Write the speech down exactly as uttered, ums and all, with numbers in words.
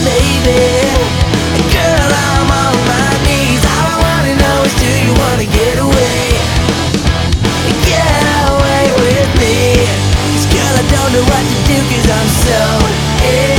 baby. Girl, I'm on my knees. All I wanna know is, do you wanna get away? Get away with me. 'Cause girl, I don't know what to do, 'cause I'm so in